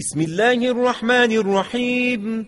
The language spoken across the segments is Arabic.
بسم الله الرحمن الرحيم.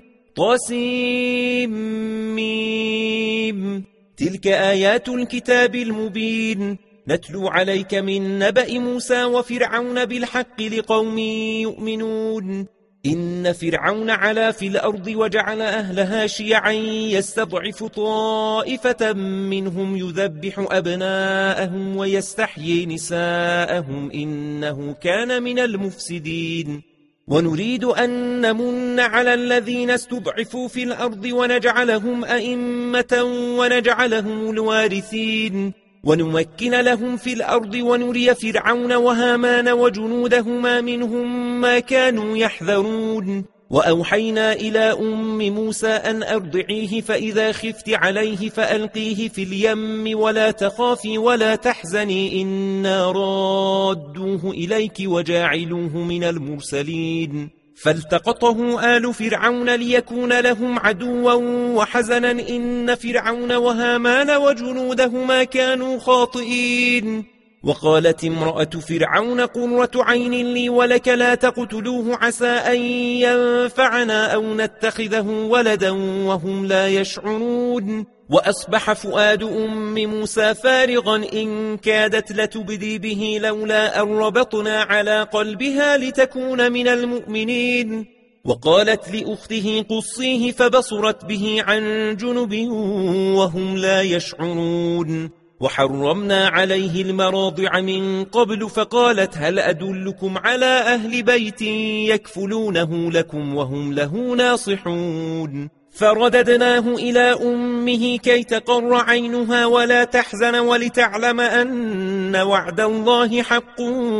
طاسيم. تلك آيات الكتاب المبين، نتلو عليك من نبأ موسى وفرعون بالحق لقوم يؤمنون. إن فرعون علا في الأرض وجعل أهلها شيعا يستضعف طائفة منهم يذبح أبناءهم ويستحيي نساءهم إنه كان من المفسدين. ونريد أن نمن على الذين استضعفوا في الأرض ونجعلهم أئمة ونجعلهم الوارثين، ونمكن لهم في الأرض ونري فرعون وهامان وجنودهما منهم ما كانوا يحذرون. وأوحينا إلى أم موسى أن أرضعيه، فإذا خفت عليه فألقيه في اليم ولا تخافي ولا تحزني إنا رادوه إليك وجاعلوه من المرسلين. فالتقطه آل فرعون ليكون لهم عدوا وحزنا إن فرعون وهامان وجنودهما كانوا خاطئين. وقالت امرأة فرعون قرة عين لي ولك لا تقتلوه عسى أن ينفعنا أو نتخذه ولدا وهم لا يشعرون. وأصبح فؤاد أم موسى فارغا إن كادت لتبدي به لولا أن ربطنا على قلبها لتكون من المؤمنين. وقالت لأخته قصيه فبصرت به عن جنب وهم لا يشعرون. وحرمنا عليه المراضع من قبل فقالت هل أدلكم على أهل بيت يكفلونه لكم وهم له ناصحون. فرددناه إلى أمه كي تقر عينها ولا تحزن ولتعلم أن وعد الله حق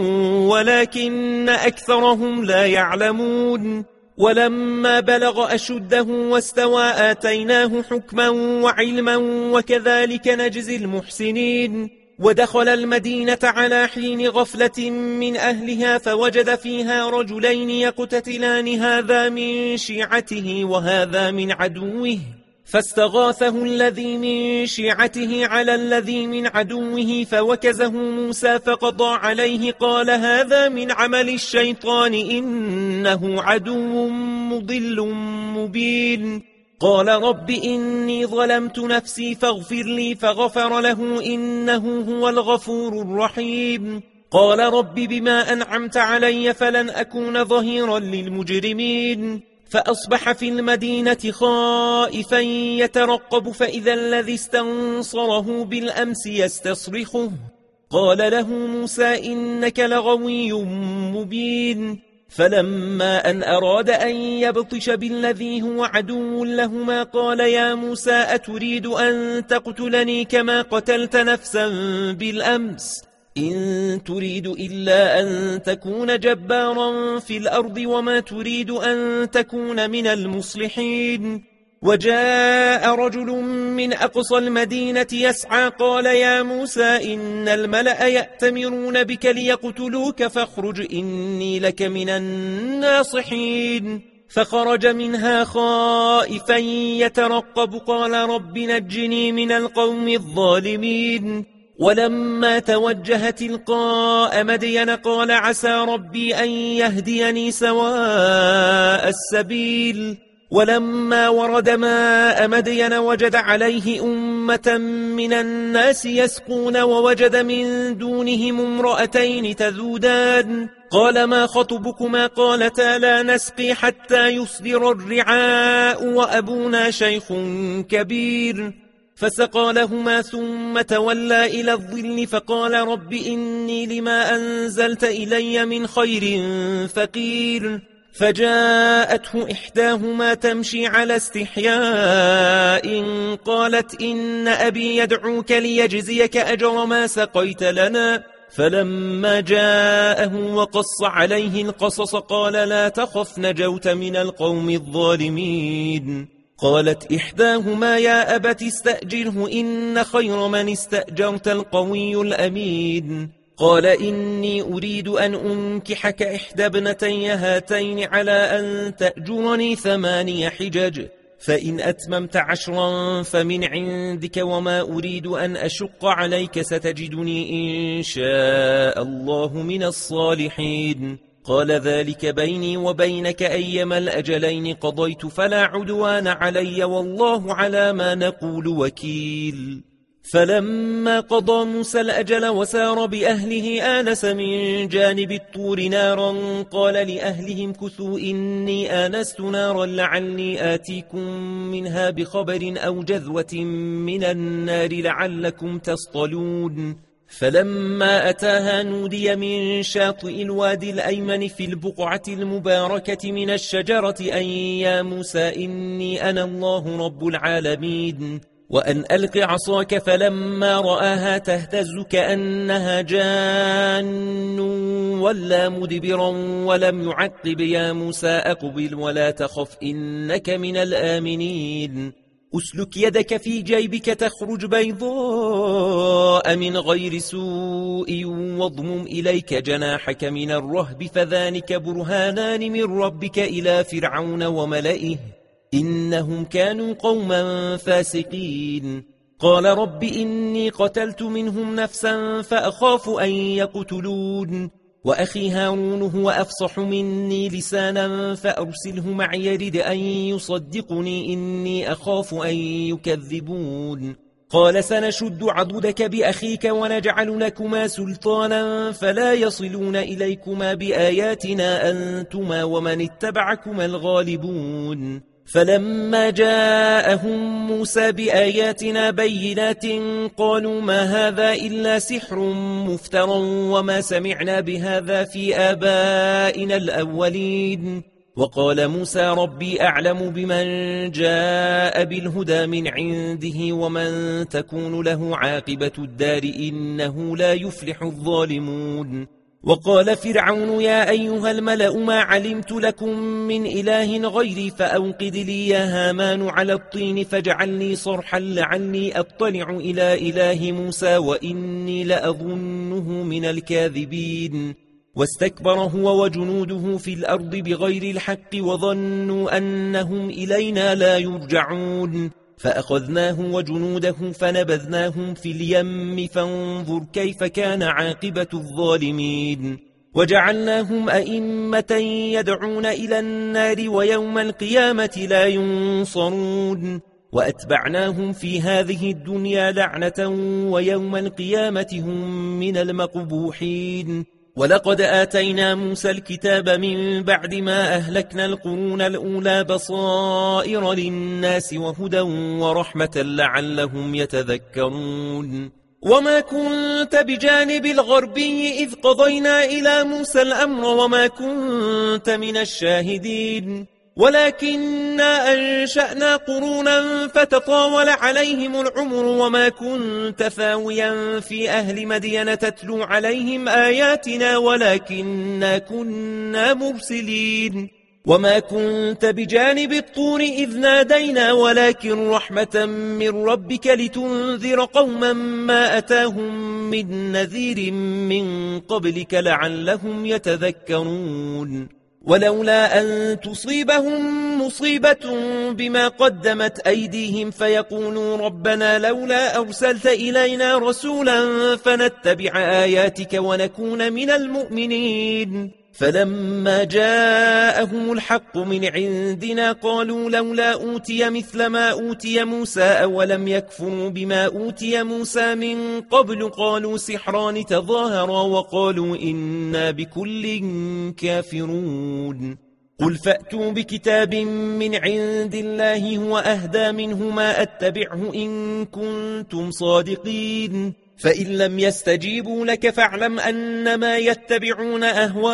ولكن أكثرهم لا يعلمون. ولما بلغ أشده واستوى آتيناه حكما وعلما وكذلك نجزي المحسنين. ودخل المدينة على حين غفلة من أهلها فوجد فيها رجلين يقتتلان هذا من شيعته وهذا من عدوه، فاستغاثه الذي من شيعته على الذي من عدوه فوكزه موسى فقضى عليه قال هذا من عمل الشيطان إنه عدو مضل مبين. قال رب إني ظلمت نفسي فاغفر لي فغفر له إنه هو الغفور الرحيم. قال رب بما أنعمت علي فلن أكون ظهيرا للمجرمين. فأصبح في المدينة خائفا يترقب فإذا الذي استنصره بالأمس يستصرخه. قال له موسى إنك لغوي مبين. فلما أن أراد أن يبطش بالذي هو عدو لهما قال يا موسى أتريد أن تقتلني كما قتلت نفسا بالأمس؟ إن تريد إلا أن تكون جبارا في الأرض وما تريد أن تكون من المصلحين. وجاء رجل من أقصى المدينة يسعى قال يا موسى إن الملأ يأتمرون بك ليقتلوك فاخرج إني لك من الناصحين. فخرج منها خائفا يترقب قال رب نجني من القوم الظالمين. ولما توجه تلقاء مدين قال عسى ربي أن يهديني سواء السبيل. ولما ورد ماء مدين وجد عليه أمة من الناس يسقون ووجد من دونهم امرأتين تذودان. قال ما خطبكما قالتا لا نسقي حتى يصدر الرعاء وأبونا شيخ كبير. فسقى لهما ثم تولى إلى الظل فقال رب إني لما أنزلت إلي من خير فقير. فجاءته إحداهما تمشي على استحياء قالت إن أبي يدعوك ليجزيك أجر ما سقيت لنا. فلما جاءه وقص عليه القصص قال لا تخف نجوت من القوم الظالمين. قالت إحداهما يا أبت استأجره إن خير من استأجرت القوي الأمين. قال إني أريد أن أنكحك إحدى ابنتي هاتين على أن تأجرني 8 حجج فإن أتممت 10 فمن عندك وما أريد أن أشق عليك ستجدني إن شاء الله من الصالحين. قال ذلك بيني وبينك أيما الأجلين قضيت فلا عدوان علي والله على ما نقول وكيل. فلما قضى موسى الأجل وسار بأهله آنس من جانب الطور نارا قال لأهلهم كثوا إني آنست نارا لعلي آتيكم منها بخبر أو جذوة من النار لعلكم تصطلون. فلما أتاها نودي من شاطئ الوادي الأيمن في البقعة المباركة من الشجرة أن يا موسى إني أنا الله رب العالمين وأن ألق عصاك. فلما رآها تهتز كأنها جان ولا مدبرا ولم يعقب يا موسى أقبل ولا تخف إنك من الآمنين. أسلك يدك في جيبك تخرج بيضاء من غير سوء واضمم إليك جناحك من الرهب فذلك برهانان من ربك إلى فرعون وملئه إنهم كانوا قوما فاسقين. قال رب إني قتلت منهم نفسا فأخاف أن يقتلون وأخي هارون هو أفصح مني لسانا فأرسله معي يرد أن يصدقني إني أخاف أن يكذبون. قال سنشد عضدك بأخيك ونجعل لكما سلطانا فلا يصلون إليكما بآياتنا أنتما ومن اتبعكما الغالبون. فلما جاءهم موسى بآياتنا بينات قالوا ما هذا إلا سحر مفترى وما سمعنا بهذا في آبائنا الأولين. وقال موسى ربي أعلم بمن جاء بالهدى من عنده ومن تكون له عاقبة الدار إنه لا يفلح الظالمون. وقال فرعون يا أيها الملأ ما علمت لكم من إله غيري فأوقد لي يا هامان على الطين فاجعل لي صرحا لعلي أطلع إلى إله موسى وإني لأظنه من الكاذبين. واستكبر هو وجنوده في الأرض بغير الحق وظنوا أنهم إلينا لا يرجعون. فأخذناه وجنوده فنبذناهم في اليم فانظر كيف كان عاقبة الظالمين. وجعلناهم أئمة يدعون إلى النار ويوم القيامة لا ينصرون. وأتبعناهم في هذه الدنيا لعنة ويوم القيامة هم من المقبوحين. ولقد آتينا موسى الكتاب من بعد ما أهلكنا القرون الأولى بصائر للناس وهدى ورحمة لعلهم يتذكرون. وما كنت بجانب الغربي إذ قضينا إلى موسى الأمر وما كنت من الشاهدين ولكننا أنشأنا قرونا فتطاول عليهم العمر وما كنت ثاويا في أهل مدين تتلو عليهم آياتنا ولكننا كنا مرسلين. وما كنت بجانب الطور إذ نادينا ولكن رحمة من ربك لتنذر قوما ما أتاهم من نذير من قبلك لعلهم يتذكرون. ولولا أن تصيبهم مصيبة بما قدمت أيديهم فيقولوا ربنا لولا أرسلت إلينا رسولا فنتبع آياتك ونكون من المؤمنين. فلما جاءهم الحق من عندنا قالوا لولا أوتي مثل ما أوتي موسى أولم يكفروا بما أوتي موسى من قبل قالوا سحران تظاهرا وقالوا إنا بكل كافرون. قل فأتوا بكتاب من عند الله هو أهدى منه ما أتبعه إن كنتم صادقين. فإن لم يستجيبوا لك فاعلم أنما يتبعون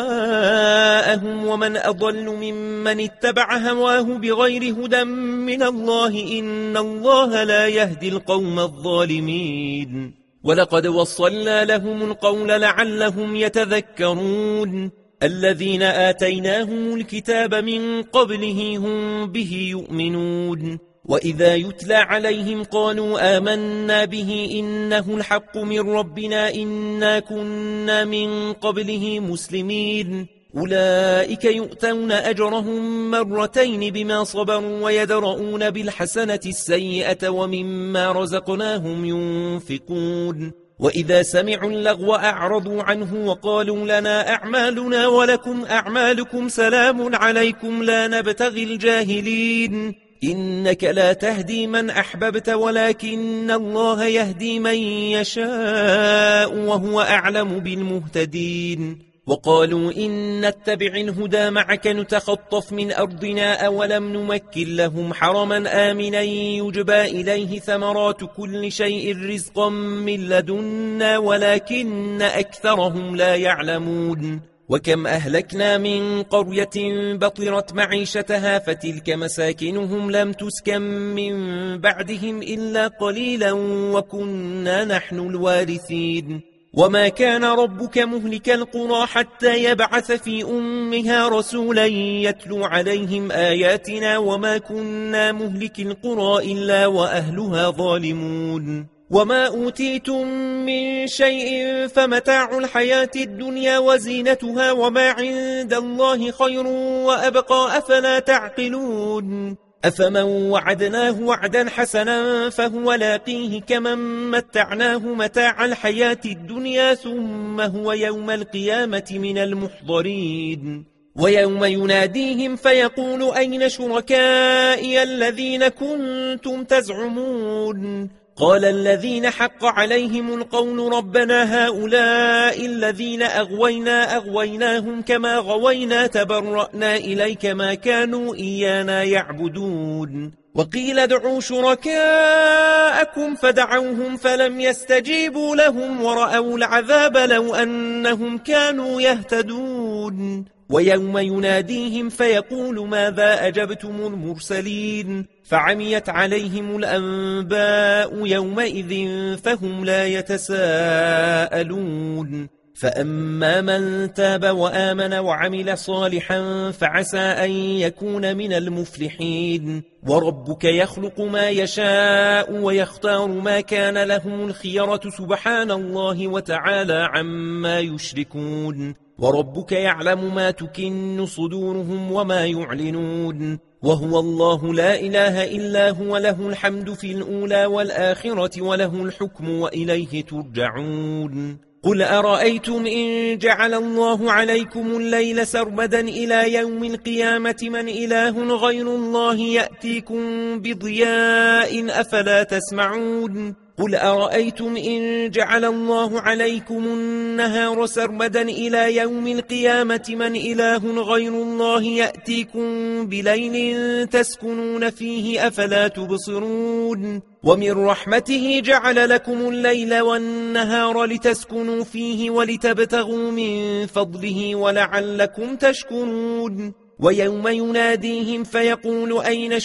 أهواءهم ومن أضل ممن اتبع هواه بغير هدى من الله إن الله لا يهدي القوم الظالمين. ولقد وصلنا لهم القول لعلهم يتذكرون. الذين آتيناهم الكتاب من قبله هم به يؤمنون. وإذا يتلى عليهم قالوا آمنا به إنه الحق من ربنا إنا كنا من قبله مسلمين. أولئك يؤتون أجرهم مرتين بما صبروا ويدرؤون بالحسنة السيئة ومما رزقناهم ينفقون. وإذا سمعوا اللغو أعرضوا عنه وقالوا لنا أعمالنا ولكم أعمالكم سلام عليكم لا نبتغي الجاهلين إنك لا تهدي من أحببت ولكن الله يهدي من يشاء وهو أعلم بالمهتدين وقالوا إن نتبع الهدى معك نتخطف من أرضنا أولم نمكن لهم حرما آمنا يجبى إليه ثمرات كل شيء رزقا من لدنا ولكن أكثرهم لا يعلمون وكم أهلكنا من قرية بطرت معيشتها فتلك مساكنهم لم تسكن من بعدهم إلا قليلا وكنا نحن الوارثين وما كان ربك مهلك القرى حتى يبعث في أمها رسولا يتلو عليهم آياتنا وما كنا مهلك القرى إلا وأهلها ظالمون وما أوتيتم من شيء فمتاع الحياة الدنيا وزينتها وما عند الله خير وأبقى أفلا تعقلون أفمن وعدناه وعدا حسنا فهو لاقيه كمن متعناه متاع الحياة الدنيا ثم هو يوم القيامة من المحضرين ويوم يناديهم فيقول أين شركائي الذين كنتم تزعمون قال الذين حق عليهم القول ربنا هؤلاء الذين أغويناهم كما غوينا تبرأنا إليك ما كانوا إيانا يعبدون وقيل ادعوا شركاءكم فدعوهم فلم يستجيبوا لهم ورأوا العذاب لو أنهم كانوا يهتدون ويوم يناديهم فيقول ماذا أجبتم المرسلين فعميت عليهم الأنباء يومئذ فهم لا يتساءلون فأما من تاب وآمن وعمل صالحا فعسى أن يكون من المفلحين وربك يخلق ما يشاء ويختار ما كان لهم الخيرة سبحان الله وتعالى عما يشركون وربك يعلم ما تكن صدورهم وما يعلنون وهو الله لا إله إلا هو له الحمد في الأولى والآخرة وله الحكم وإليه ترجعون قل أرأيتم إن جعل الله عليكم الليل سرمدا إلى يوم القيامة من إله غير الله يأتيكم بضياء أفلا تسمعون قل أرأيتم إن جعل الله عليكم النهار سرمدا إلى يوم القيامة من إله غير الله يأتيكم بليل تسكنون فيه أفلا تبصرون ومن رحمته جعل لكم الليل والنهار لتسكنوا فيه ولتبتغوا من فضله ولعلكم تشكرون ويوم يناديهم فيقول أين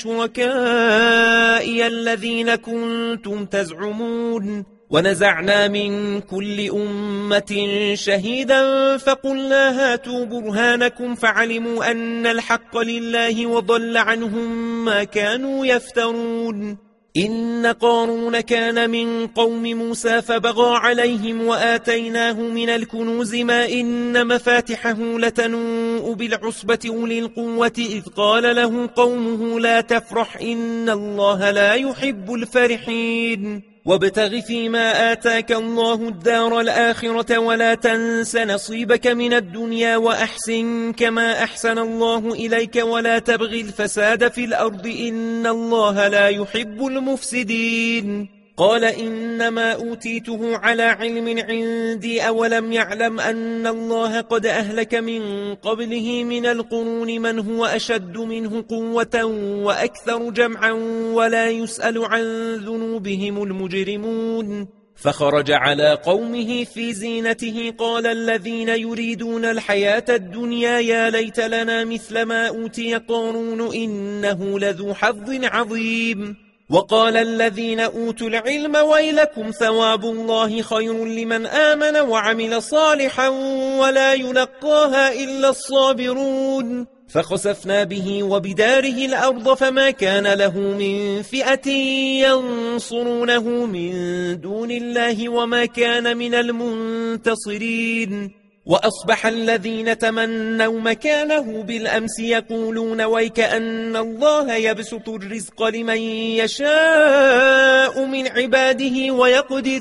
شركائي الذين كنتم تزعمون ونزعنا من كل أمة شهيدا فقلنا هاتوا برهانكم فعلموا أن الحق لله وضل عنهم ما كانوا يفترون إن قارون كان من قوم موسى فبغى عليهم وآتيناه من الكنوز ما إن مفاتحه لتنوء بالعصبة أولي القوة إذ قال له قومه لا تفرح إن الله لا يحب الفرحين وابتغ فيما آتاك الله الدار الآخرة ولا تنس نصيبك من الدنيا وأحسن كما أحسن الله إليك ولا تبغ الفساد في الأرض إن الله لا يحب المفسدين قال إنما أوتيته على علم عندي أولم يعلم أن الله قد أهلك من قبله من القرون من هو أشد منه قوة وأكثر جمعا ولا يسأل عن ذنوبهم المجرمون فخرج على قومه في زينته قال الذين يريدون الحياة الدنيا يا ليت لنا مثل ما أوتي قارون إنه لذو حظ عظيم وقال الذين أوتوا العلم ويلكم ثواب الله خير لمن آمن وعمل صالحا ولا يلقاها إلا الصابرون فخسفنا به وبداره الأرض فما كان له من فئة ينصرونه من دون الله وما كان من المنتصرين وأصبح الذين تمنوا مكانه بالأمس يقولون ويك أن الله يبسط الرزق لمن يشاء من عباده ويقدر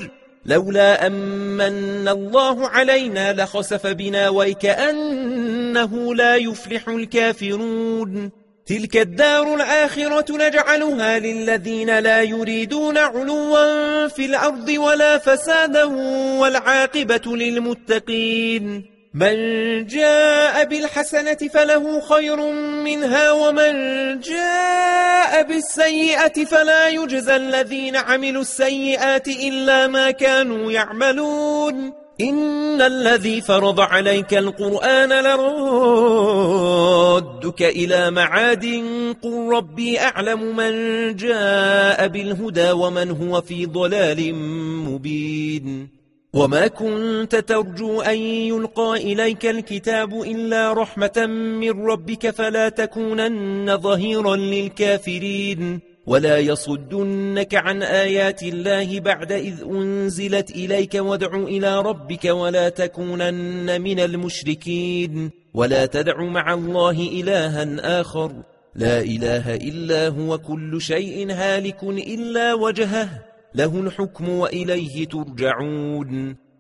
لولا أمن الله علينا لخسف بنا وكأنه لا يفلح الكافرون تلك الدار الآخرة نجعلها للذين لا يريدون علوا في الأرض ولا فسادا والعاقبة للمتقين من جاء بالحسنة فله خير منها ومن جاء بالسيئة فلا يجزى الذين عملوا السيئات إلا ما كانوا يعملون إن الذي فرض عليك القرآن لرادك إلى معاد قل ربي أعلم من جاء بالهدى ومن هو في ضلال مبين وما كنت ترجو أن يلقى إليك الكتاب إلا رحمة من ربك فلا تكونن ظهيرا للكافرين ولا يصدنك عن آيات الله بعد إذ أنزلت إليك وادع إلى ربك ولا تكونن من المشركين ولا تدع مع الله إلها آخر لا إله إلا هو كل شيء هالك إلا وجهه له الحكم وإليه ترجعون